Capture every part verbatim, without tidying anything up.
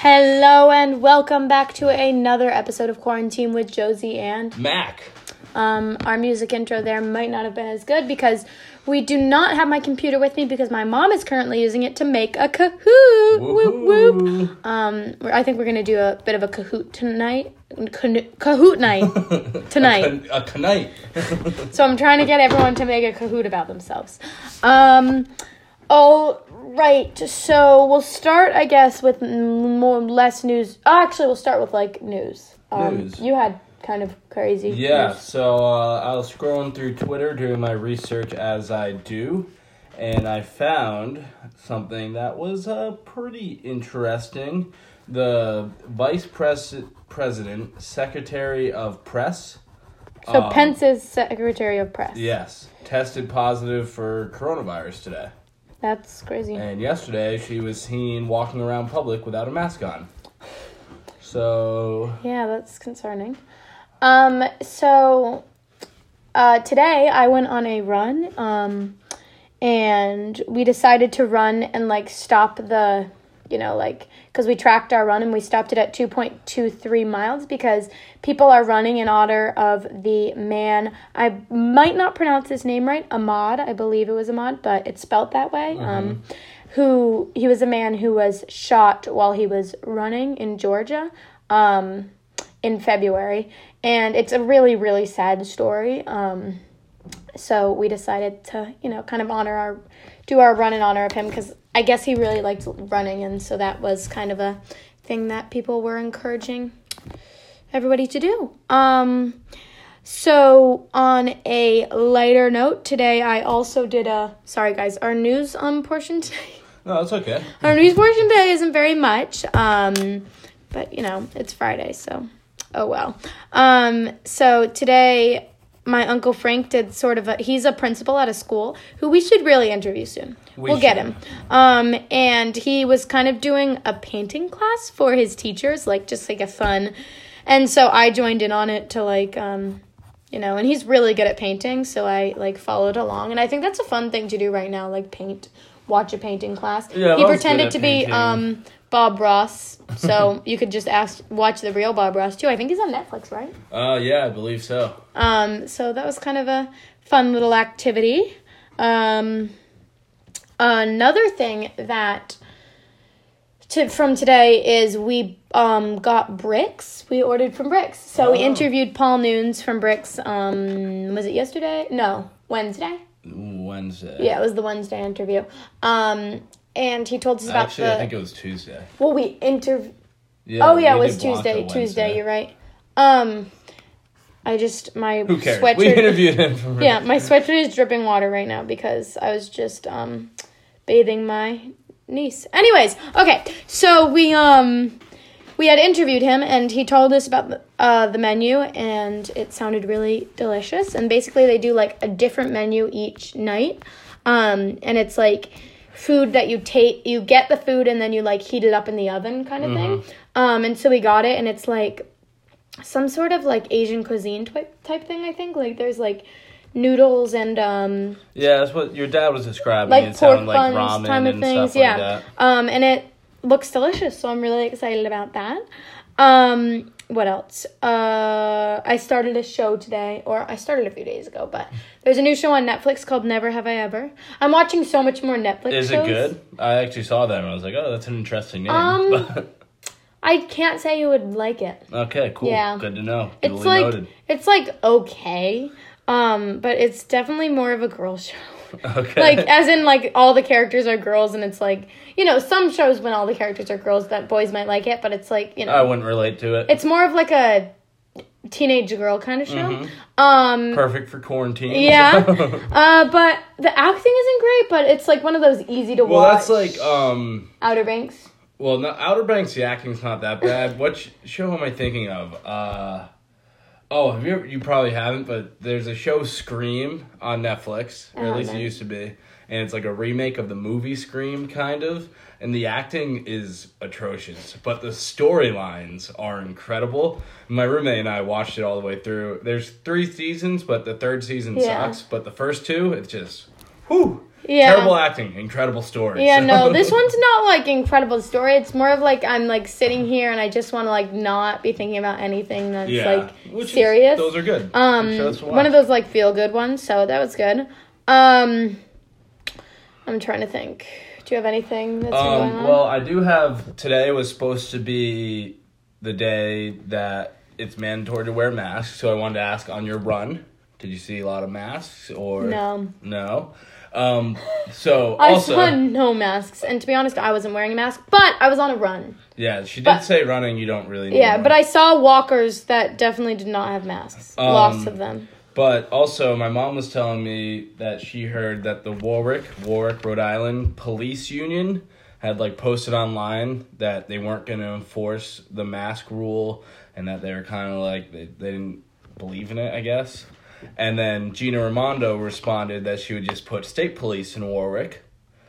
Hello and welcome back to another episode of Quarantine with Josie and Mac. Um, our music intro there might not have been as good because we do not have my computer with me because my mom is currently using it to make a Kahoot. Whoop whoop. Um, I think we're gonna do a bit of a Kahoot tonight. Kahoot night tonight. A, a night. So I'm trying to get everyone to make a Kahoot about themselves. Um, oh. Right, so we'll start, I guess, with more less news. Oh, actually, we'll start with, like, news. Um, news. You had kind of crazy Yeah, news. so uh, I was scrolling through Twitter doing my research as I do, and I found something that was uh, pretty interesting. The Vice Pres- President, Secretary of Press. So um, Pence is Secretary of Press. Yes, tested positive for coronavirus today. That's crazy. And yesterday, she was seen walking around public without a mask on. So... Yeah, that's concerning. Um, so, uh, today I went on a run, um, and we decided to run and, like, stop the, you know, like, because we tracked our run and we stopped it at two point two three miles because people are running in honor of the man, I might not pronounce his name right, Ahmaud, I believe it was Ahmaud, but it's spelt that way, mm-hmm. um, who, he was a man who was shot while he was running in Georgia, um, in February, and it's a really, really sad story, um, so we decided to, you know, kind of honor our, do our run in honor of him, because I guess he really liked running, and so that was kind of a thing that people were encouraging everybody to do. Um, so on a lighter note, today I also did a, sorry guys, our news um portion today. No, it's okay. Our news portion today isn't very much, um, but you know, it's Friday, so oh well. Um, so today my Uncle Frank did sort of a, he's a principal at a school who we should really interview soon. We we'll should. get him. Um, and he was kind of doing a painting class for his teachers, like just like a fun. And so I joined in on it to like, um, you know, and he's really good at painting. So I like followed along. And I think that's a fun thing to do right now, like paint, watch a painting class. Yeah, he Mom's pretended good to at be painting. um, Bob Ross. So you could just ask, watch the real Bob Ross too. I think he's on Netflix, right? Uh, yeah, I believe so. Um, so that was kind of a fun little activity. Um, another thing that to, from today is we um, got Bricks. We ordered from Bricks. So oh. we interviewed Paul Nunes from Bricks. Um, was it yesterday? No, Wednesday. Wednesday. Yeah, it was the Wednesday interview. Um, and he told us about Actually, the... I think it was Tuesday. Well, we interviewed... Yeah, oh, yeah, it we was did Blanca Tuesday. Wednesday. Tuesday, you're right. Um... I just, my Who cares? sweatshirt... We interviewed him from... Yeah, my sweatshirt is dripping water right now because I was just, um, bathing my niece. Anyways, okay, so we, um, we had interviewed him, and he told us about the, uh, the menu, and it sounded really delicious, and basically they do, like, a different menu each night, um, and it's, like, food that you take, you get the food, and then you, like, heat it up in the oven kind of mm-hmm. thing, um, and so we got it, and it's, like, some sort of, like, Asian cuisine type type thing, I think. Like, there's, like, noodles and, um... Yeah, that's what your dad was describing. like, it pork sounded like buns ramen kind of and things, stuff yeah. like that. Um, and it looks delicious, so I'm really excited about that. Um, what else? Uh, I started a show today, or I started a few days ago, but there's a new show on Netflix called Never Have I Ever. I'm watching so much more Netflix Is shows. it good? I actually saw that and I was like, oh, that's an interesting name. Um... I can't say you would like it. Okay, cool. Yeah. Good to know. It's Duly like noted. it's like okay, um, but it's definitely more of a girl show. Okay. Like as in like all the characters are girls, and it's like you know some shows when all the characters are girls that boys might like it, but it's like you know I wouldn't relate to it. It's more of like a teenage girl kind of show. Mm-hmm. Um, Perfect for quarantine. Yeah. uh, but the acting isn't great, but it's like one of those easy to well, watch. Well, that's like um. Outer Banks. Well, no, Outer Banks, the acting's not that bad. What sh- show am I thinking of? Uh, oh, have you ever, you probably haven't, but there's a show Scream on Netflix, or at least it used to be, and it's like a remake of the movie Scream, kind of, and the acting is atrocious, but the storylines are incredible. My roommate and I watched it all the way through. There's three seasons, but the third season Yeah. sucks, but the first two, it's just, whew. Yeah. Terrible acting, incredible story. Yeah, so. no, this one's not, like, incredible story. It's more of, like, I'm, like, sitting here and I just want to, like, not be thinking about anything that's, yeah. like, Which serious. Is, those are good. Um, one of those, like, feel-good ones, so that was good. Um, I'm trying to think. Do you have anything that's um, going on? Well, I do have, today was supposed to be the day that it's mandatory to wear masks, so I wanted to ask on your run, did you see a lot of masks or no? No. Um, so I also, saw no masks, and to be honest, I wasn't wearing a mask, but I was on a run. Yeah, she did but, say running. You don't really. Need yeah, one. but I saw walkers that definitely did not have masks. Um, Lots of them. But also, my mom was telling me that she heard that the Warwick, Warwick, Rhode Island Police Union had like posted online that they weren't going to enforce the mask rule, and that they were kind of like they, they didn't believe in it, I guess. And then Gina Raimondo responded that she would just put state police in Warwick.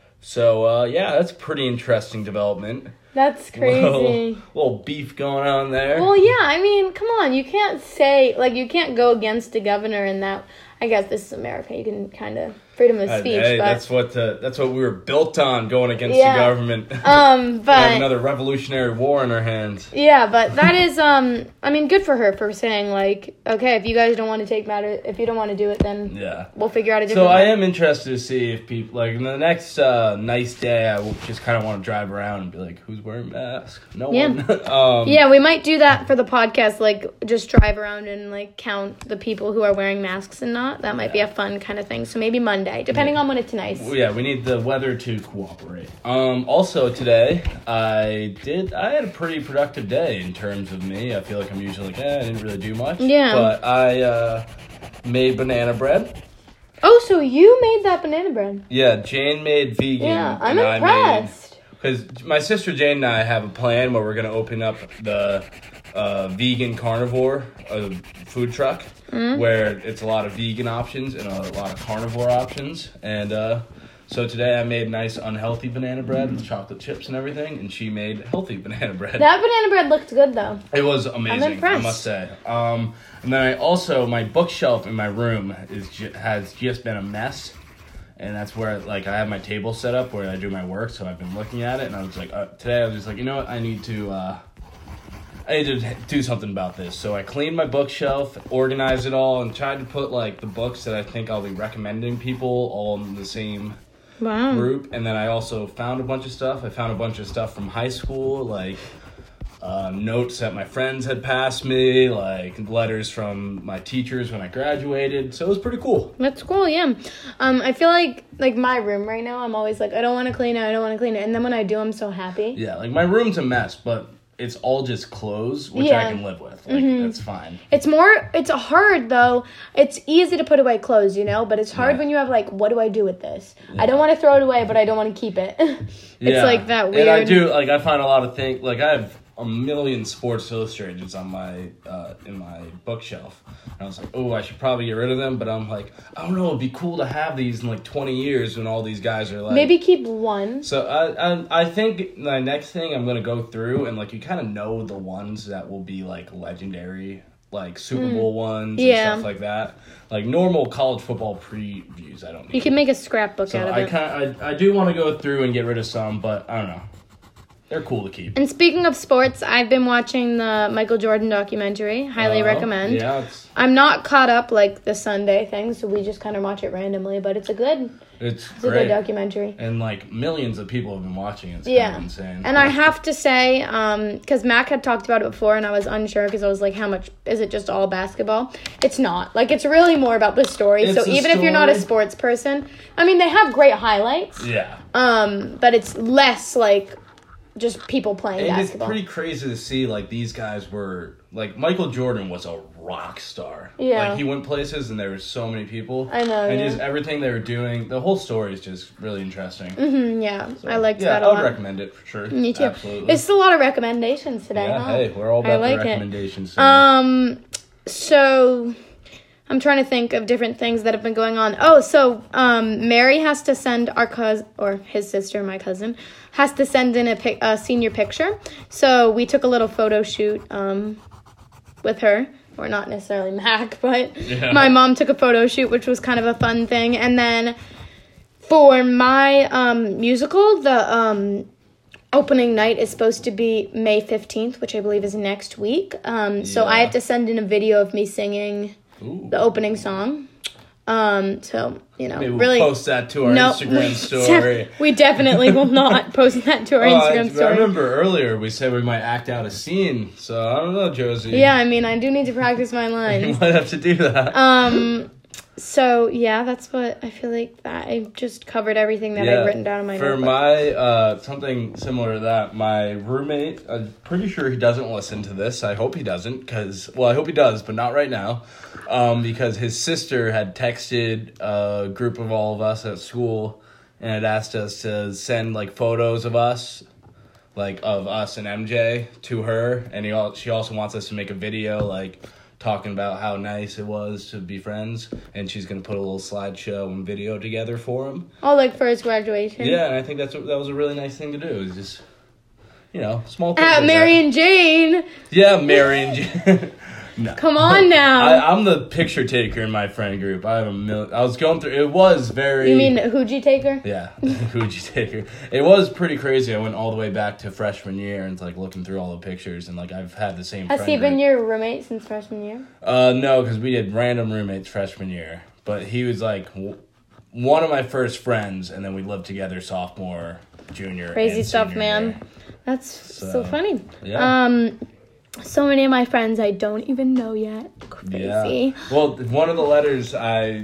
So, uh, yeah, that's a pretty interesting development. That's crazy. Little, little beef going on there. Well, yeah, I mean, come on. You can't say, like, you can't go against the governor in that. I guess this is America. You can kind of freedom of speech. Hey, but, that's what uh, that's what we were built on, going against yeah. the government. Um, but have another revolutionary war in our hands. Yeah, but that is, um, I mean, good for her for saying like, okay, if you guys don't want to take matter, if you don't want to do it, then yeah, we'll figure out a different. So way. I am interested to see if people like in the next uh, nice day, I will just kind of want to drive around and be like, who's wearing masks? No yeah. one. um, yeah, we might do that for the podcast. Like, just drive around and like count the people who are wearing masks and not. That might yeah. be a fun kind of thing. So maybe Monday, depending yeah. on when it's nice. Well, yeah, we need the weather to cooperate. Um, also today, I did. I had a pretty productive day in terms of me. I feel like I'm usually like, eh, I didn't really do much. Yeah. But I uh, made banana bread. Oh, so you made that banana bread? Yeah, Jane made vegan. Yeah, I'm impressed. Because my sister Jane and I have a plan where we're going to open up the uh, vegan carnivore uh, food truck, mm-hmm. where it's a lot of vegan options and a lot of carnivore options. And uh, so today I made nice unhealthy banana bread with chocolate chips and everything, and she made healthy banana bread. That banana bread looked good, though. It was amazing, I'm impressed. I must say. Um, and then I also, my bookshelf in my room is ju- has just been a mess. And that's where, like, I have my table set up where I do my work, so I've been looking at it, and I was like, uh, today I was just like, you know what, I need to, uh, I need to do something about this. So I cleaned my bookshelf, organized it all, and tried to put, like, the books that I think I'll be recommending people all in the same wow. group. And then I also found a bunch of stuff. I found a bunch of stuff from high school, like uh, notes that my friends had passed me, like letters from my teachers when I graduated. So it was pretty cool. That's cool, yeah. Um, I feel like, like my room right now, I'm always like, I don't want to clean it, I don't want to clean it. And then when I do, I'm so happy. Yeah, like my room's a mess, but it's all just clothes, which yeah. I can live with. Like, mm-hmm. that's fine. It's more, it's hard, though. It's easy to put away clothes, you know? But it's hard yeah. when you have, like, what do I do with this? Yeah. I don't want to throw it away, but I don't want to keep it. It's yeah. like that weird... And I do, like, I find a lot of things, like, I have a million Sports Illustrateds on my, uh, in my bookshelf. And I was like, oh, I should probably get rid of them. But I'm like, I don't know, it'd be cool to have these in, like, twenty years when all these guys are, like... Maybe keep one. So I, I, I think my next thing I'm going to go through, and, like, you kind of know the ones that will be, like, legendary, like, Super Bowl mm. ones yeah. and stuff like that. Like, normal college football previews, I don't need. You can make a scrapbook so out of I it. Kinda, I, I do want to go through and get rid of some, but I don't know. They're cool to keep. And speaking of sports, I've been watching the Michael Jordan documentary. Highly uh, recommend. Yeah, it's, I'm not caught up like the Sunday thing, so we just kind of watch it randomly. But it's a good, it's, it's great. a good documentary. And like millions of people have been watching it. It's yeah, kind of insane. And I have to say, um, because Mac had talked about it before, and I was unsure because I was like, how much is it? Just all basketball? It's not. Like it's really more about the story. It's so a even story. if you're not a sports person, I mean, they have great highlights. Yeah. Um, but it's less like. Just people playing and basketball. It's pretty crazy to see, like, these guys were, like, Michael Jordan was a rock star. Yeah. Like, he went places and there were so many people. I know, And yeah. just everything they were doing, the whole story is just really interesting. Mm-hmm, yeah, so, I liked yeah, that a I lot. would recommend it, for sure. Me too. Absolutely. It's a lot of recommendations today, Yeah, huh? hey, we're all about like the recommendations. It. Um, so... I'm trying to think of different things that have been going on. Oh, so um, Mary has to send our cousin, or his sister, my cousin, has to send in a, pic- a senior picture. So we took a little photo shoot um, with her. Or not necessarily Mac, but yeah. My mom took a photo shoot, which was kind of a fun thing. And then For my um, musical, the um, opening night is supposed to be May fifteenth, which I believe is next week. Um, so Yeah. I had to send in a video of me singing Ooh. the opening song. Um, so, you know, Maybe we'll really. post that to our no, Instagram we story. def- we definitely will not post that to our Oh, Instagram I, story. I remember earlier we said we might act out a scene, so I don't know, Josie. Yeah, I mean, I do need to practice my You lines. might have to do that. Um, so yeah, that's what I feel like that I just covered everything that Yeah. I've written down in my For notebook. my, uh, something similar to that, my roommate, I'm pretty sure he doesn't listen to this. I hope he doesn't, because, well, I hope he does, but not right now. Um, because his sister had texted a group of all of us at school and had asked us to send, like, photos of us, like, of us and M J to her. And he al- she also wants us to make a video, like, talking about how nice it was to be friends. And she's going to put a little slideshow and video together for him. Oh, like for his graduation. Yeah, and I think that's what, that was a really nice thing to do. Is just, you know, small things. At like Mary that. and Jane. Yeah, Mary and Jane. No. Come on now. I, I'm the picture taker in my friend group. I have a million. I was going through. It was very. You mean Hooji Taker? Yeah, Hooji taker. It was pretty crazy. I went all the way back to freshman year and like looking through all the pictures and like I've had the same. Has friend he been group. your roommate since freshman year? Uh, no, because we did random roommates freshman year. But he was like w- one of my first friends, and then we lived together sophomore, junior. Crazy and stuff, senior man. year. That's so, So, funny. Yeah. Um, so many of my friends I don't even know yet. Crazy. Yeah. Well, one of the letters I,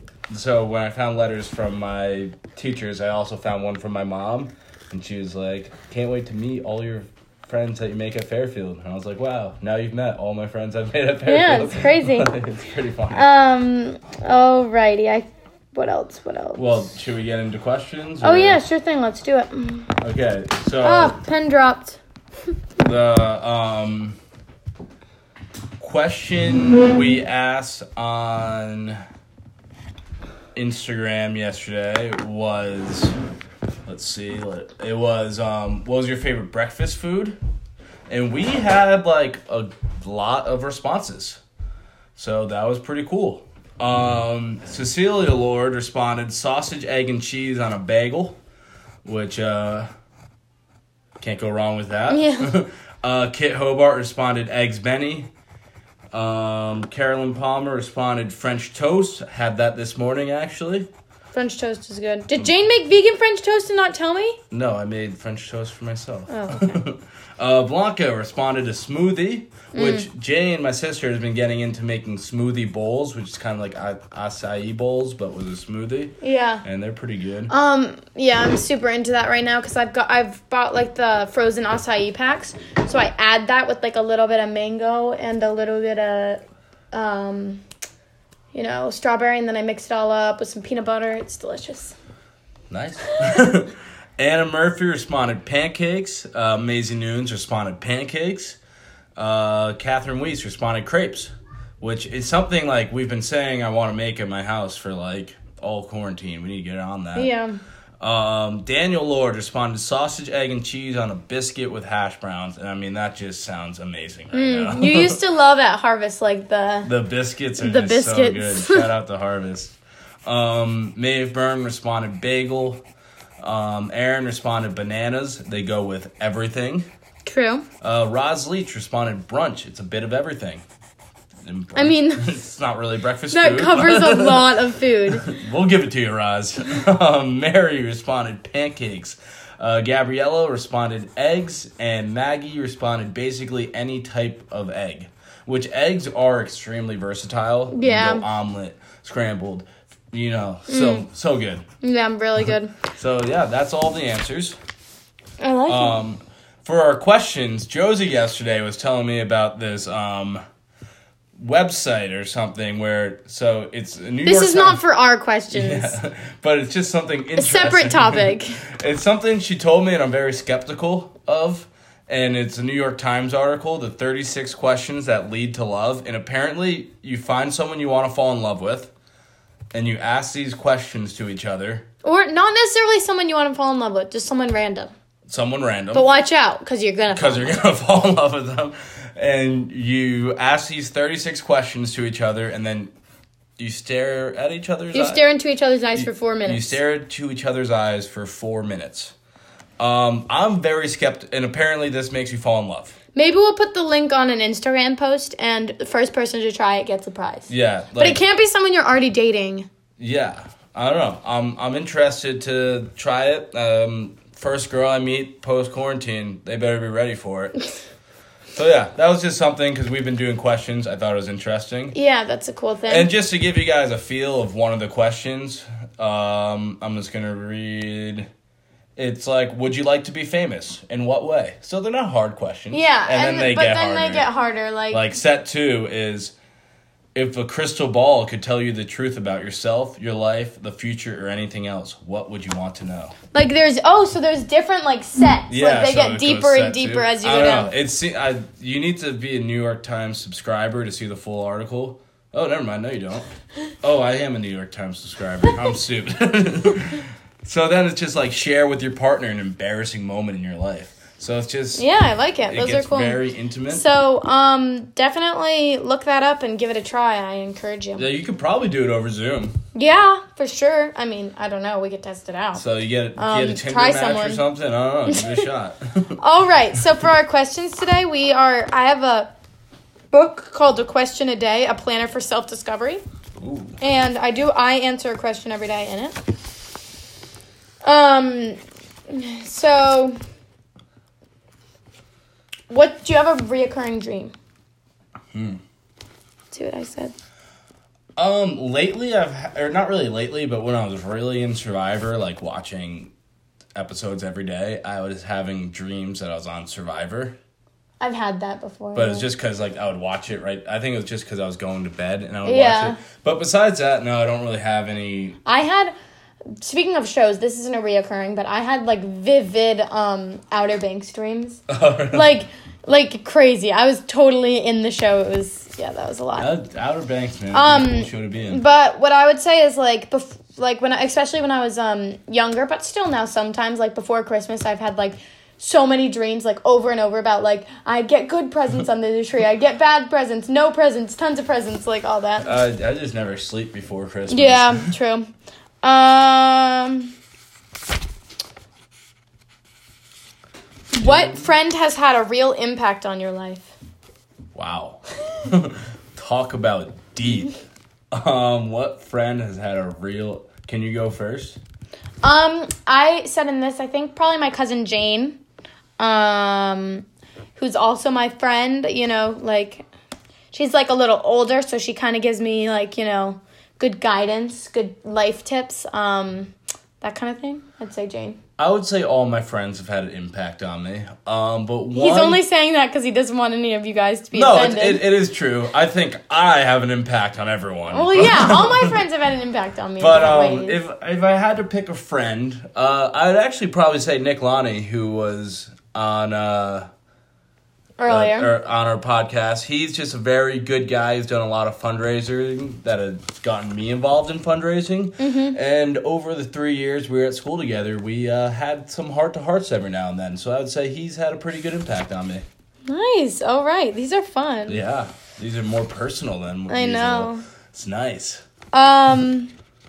so when I found letters from my teachers, I also found one from my mom, and she was like, "Can't wait to meet all your friends that you make at Fairfield." And I was like, "Wow, now you've met all my friends I've made at Fairfield." Yeah, it's crazy. It's pretty fun. Um. Alrighty. I. What else? What else? Well, should we get into questions? Oh or- yeah, sure thing. Let's do it. Okay, so Oh, pen dropped. the um question we asked on Instagram yesterday was, let's see, let- it was um what was your favorite breakfast food? And we had like a lot of responses. So that was pretty cool. Um Cecilia Lord responded sausage, egg, and cheese on a bagel, which uh can't go wrong with that. Yeah. uh Kit Hobart responded eggs Benny. Um, Carolyn Palmer responded French toast. Had that this morning, actually. French toast is good. Did Jane make vegan French toast and not tell me? No, I made French toast for myself. Oh, okay. uh, Blanca responded to smoothie, which Jane, my sister, has been getting into making smoothie bowls, which is kind of like a- acai bowls, but with a smoothie. Yeah. And they're pretty good. Um. Yeah, I'm super into that right now because I've got I've bought like the frozen acai packs, so I add that with like a little bit of mango and a little bit of, um, you know, strawberry, and then I mix it all up with some peanut butter. It's delicious. Nice. Anna Murphy responded pancakes. Uh, Maisie Nunes responded pancakes. Uh, Catherine Weiss responded crepes, which is something like we've been saying I want to make in my house for like all quarantine. We need to get on that. Yeah. Um, Daniel Lord responded sausage, egg, and cheese on a biscuit with hash browns, and I mean that just sounds amazing right now. You used to love at Harvest like the The biscuits are The just biscuits. so good. Shout out to Harvest. Um, Maeve Byrne responded bagel. Um, Aaron responded bananas. They go with everything. True. Uh, Roz Leach responded brunch. It's a bit of everything. And brunch- I mean, it's not really breakfast that food. covers a lot of food. We'll give it to you, Roz. um, Mary responded pancakes. Uh, Gabriella responded eggs, and Maggie responded basically any type of egg, which eggs are extremely versatile. You Yeah. can go omelet, scrambled, you know, so so good. Yeah, I'm really good. So yeah, that's all the answers. I like it. Um, for our questions, Josie yesterday was telling me about this um website or something where so it's a New This York is Times- not for our questions. Yeah, but it's just something A interesting. separate topic. It's something she told me and I'm very skeptical of. And it's a New York Times article, the thirty-six questions that lead to love. And apparently you find someone you want to fall in love with and you ask these questions to each other. Or not necessarily someone you want to fall in love with, just someone random. Someone random. But watch out, because you're going to Because you're going to fall in love with them. And you ask these thirty-six questions to each other and then You stare at each other's You eyes. stare into each other's eyes you, for four minutes. You stare into each other's eyes for four minutes. Um, I'm very skeptical, and apparently this makes you fall in love. Maybe we'll put the link on an Instagram post, and the first person to try it gets a prize. Yeah. Like, but it can't be someone you're already dating. Yeah. I don't know. I'm I'm interested to try it. Um, first girl I meet post-quarantine, they better be ready for it. So, yeah, that was just something, because we've been doing questions. I thought it was interesting. Yeah, that's a cool thing. And just to give you guys a feel of one of the questions, um, I'm just going to read... It's like, would you like to be famous? In what way? So they're not hard questions. Yeah, and, and then they but get then harder. they get harder. Like, like set two is, if a crystal ball could tell you the truth about yourself, your life, the future, or anything else, what would you want to know? Like there's oh, so there's different like sets. Yeah, like they so get it deeper goes and set deeper two. as you I go don't down. know. It's I. You need to be a New York Times subscriber to see the full article. Oh, never mind. No, you don't. Oh, I am a New York Times subscriber. I'm sued. So then it's just like share with your partner an embarrassing moment in your life. So it's just Yeah, I like it. it Those gets are cool. very intimate. So, um, definitely look that up and give it a try. I encourage you. Yeah, you could probably do it over Zoom. Yeah, for sure. I mean, I don't know. We could test it out. So you get, Um, get a Tinder try match someone. or something. I don't know. Give it a shot. All right. So for our questions today, we are. I have a book called A Question a Day: A Planner for Self-Discovery, Ooh. and I do. I answer a question every day in it. Um. So, what do you have a reoccurring dream? Hmm. See what I said? Um, lately I've ha- or not really lately, but when I was really in Survivor, like watching episodes every day, I was having dreams that I was on Survivor. I've had that before. But yeah. it's just because like I would watch it right. I think it was just because I was going to bed and I would Yeah. watch it. But besides that, no, I don't really have any. I had, speaking of shows, this isn't a reoccurring, but I had like vivid um Outer Banks dreams. Oh, really? Like, like crazy. I was totally in the show. It was, yeah, that was a lot. Out- Outer Banks, man. Um, Cool show to be in. But what I would say is like, bef- like when I, especially when I was um younger, but still now sometimes like before Christmas, I've had like so many dreams like over and over about like I get good presents under the tree, I get bad presents, no presents, tons of presents, like all that. Uh, I just never sleep before Christmas. Yeah, true. Um, what friend has had a real impact on your life? Wow. Talk about deep. Um, what friend has had a real? Can you go first? Um, I said in this, I think probably my cousin Jane, um, who's also my friend, you know, like, she's like a little older, so she kind of gives me like, you know, good guidance, good life tips, um, that kind of thing. I'd say Jane. I would say all my friends have had an impact on me. Um, but one... He's only saying that because he doesn't want any of you guys to be no, it, offended. it, it is true. I think I have an impact on everyone. Well, yeah, all my friends have had an impact on me. But in um, ways. if if I had to pick a friend, uh, I'd actually probably say Nick Lonnie, who was on uh, earlier, uh, or on our podcast. He's just a very good guy. He's done a lot of fundraising that has gotten me involved in fundraising. Mm-hmm. And over the three years we were at school together, we uh, had some heart to hearts every now and then. So I would say he's had a pretty good impact on me. nice. All right, these are fun. Yeah, these are more personal than I usual. know. It's nice. Um.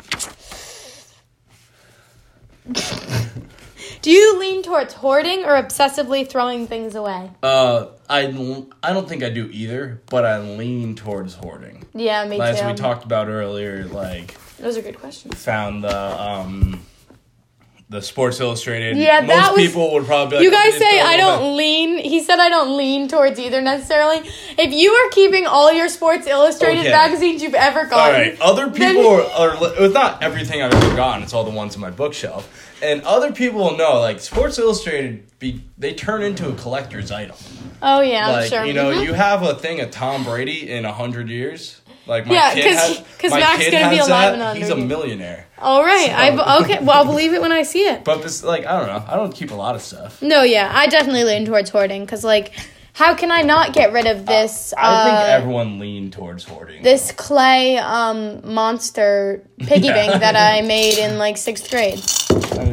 Do you lean towards hoarding or obsessively throwing things away? Uh, I, I don't think I do either, but I lean towards hoarding. Yeah, me As too. we talked about earlier, like, Those are good questions. found the um the Sports Illustrated. Yeah, Most that was- people would probably be like, You guys "It's say a I little don't lean. He said I don't lean towards either necessarily. If you are keeping all your Sports Illustrated Okay. magazines you've ever bit." All gotten, right, other then- people are, are. It's not everything I've ever gotten. It's all the ones on my bookshelf. And other people will know, like, Sports Illustrated, be they turn into a collector's item. Oh yeah, I'm Like, sure. you know, Mhm. you have a thing of Tom Brady in a hundred years. Like my Yeah, kid 'cause- has, 'cause my Mac's kid gonna be has alive that. in He's a one hundred. millionaire. All right, So- I b- okay. Well, I'll believe it when I see it. But it's like, I don't know. I don't keep a lot of stuff. No, yeah, I definitely lean towards hoarding because, like, how can I not get rid of this? I think uh, everyone leaned towards hoarding. this clay um monster piggy Yeah. bank that I made in like sixth grade. I mean,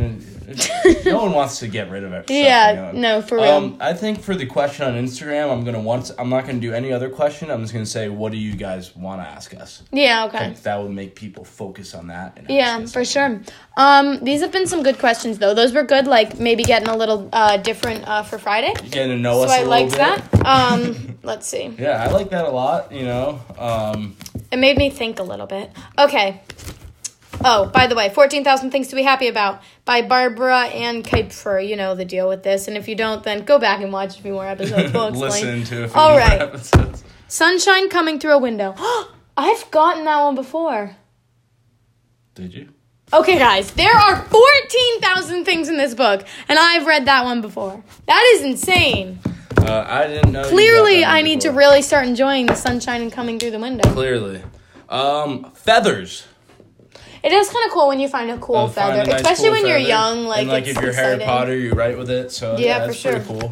No one wants to get rid of it. Yeah, no, for real. Um, I think for the question on Instagram, I'm gonna once I'm not gonna do any other question. I'm just gonna say, what do you guys want to ask us? Yeah, okay. That would make people focus on that. And yeah, for sure. Um, these have been some good questions though. Those were good. Like maybe getting a little uh different uh for Friday. You're getting to know so us. I a liked little bit. that. Um, let's see. Yeah, I like that a lot. You know, um, it made me think a little bit. Okay. Oh, by the way, fourteen thousand Things to Be Happy About by Barbara Ann Kuiper. You know the deal with this. And if you don't, then go back and watch a few more episodes. We'll explain. Listen to a few All more right. episodes. Sunshine Coming Through a Window. I've gotten that one before. Did you? Okay, guys. There are fourteen thousand things in this book, and I've read that one before. That is insane. Uh, I didn't know. Clearly, I need to really start enjoying the sunshine and coming through the window. Clearly. Um, feathers. It is kind of cool when you find a cool uh, feather, a nice especially cool when feather. you're young. Like, and like it's if you're exciting. Harry Potter, you write with it. So yeah, yeah, yeah for that's sure. pretty cool.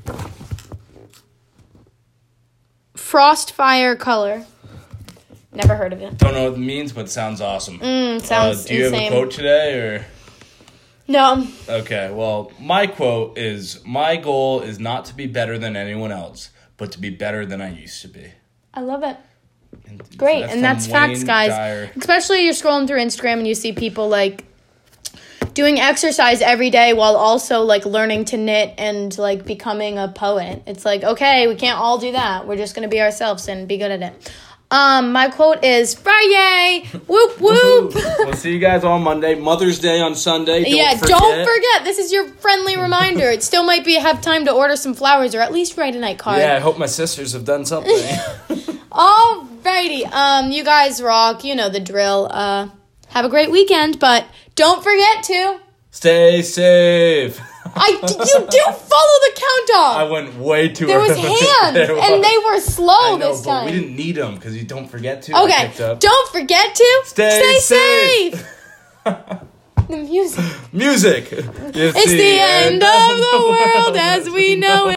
Frostfire Color. Never heard of it. Don't know what it means, but it sounds awesome. Mm, sounds uh, do you insane. have a quote today, or? No. Okay, well, my quote is, my goal is not to be better than anyone else, but to be better than I used to be. I love it. And Great, that's and that's from facts, Wayne guys. Dyer. Especially you're scrolling through Instagram and you see people, like, doing exercise every day while also, like, learning to knit and, like, becoming a poet. It's like, okay, we can't all do that. We're just going to be ourselves and be good at it. Um, my quote is, Friday! Whoop, whoop! We'll see you guys on Monday. Mother's Day on Sunday. Don't yeah, forget. don't forget. This is your friendly reminder. It still might be have time to order some flowers or at least write a night card. Yeah, I hope my sisters have done something. Alrighty. Um, you guys rock. You know the drill. Uh, have a great weekend, but don't forget to... Stay safe. I, you do follow the countdown. I went way too There was early. hands, There was. and they were slow I know, this but time. we didn't need them because you don't forget to. I Okay, picked up. don't forget to Stay stay safe. safe. The music. Music. It's the end of the world.